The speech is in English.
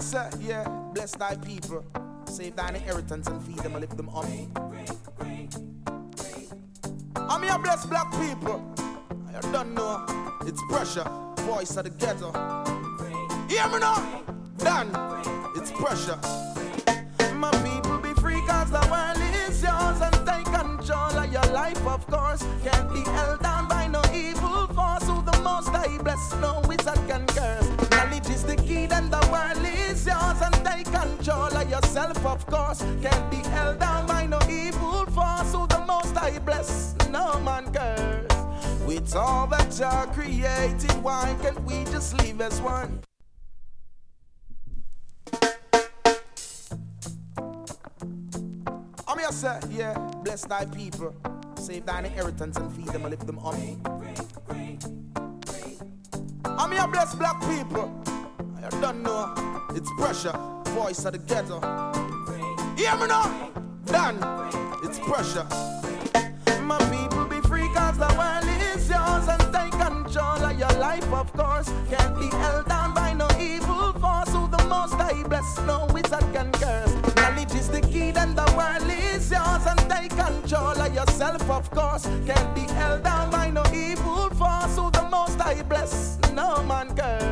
say, yeah, bless thy people. Save thine inheritance and feed them and lift them up. I'm here bless black people. I don't know. It's pressure. Voice of the ghetto. Hear me now. Done. It's pressure. My people be free cause the world is yours and take control of your life, of course. Can't be held down by no evil force. Who the most I bless, no wizard can curse. Knowledge is the key, then the world is yours and take control of yourself, of course. Can't be held down by no evil force. Who the most I bless, no man curse. With all that you're created, why can't we just live as one? I'm here say, yeah, bless thy people. Save thine inheritance and feed them and lift them up. I'm here bless black people. I don't know. It's pressure. Voice of the ghetto. Hear me now. Done. It's pressure. My people be free cause the world is yours and take control of your life, of course. Can't be held down by no evil force. Who the most I bless, no wizard can curse. Knowledge is the key, then the world is yours and take control of yourself, of course. Can't be held down by no evil force. Who the most I bless, no man curse.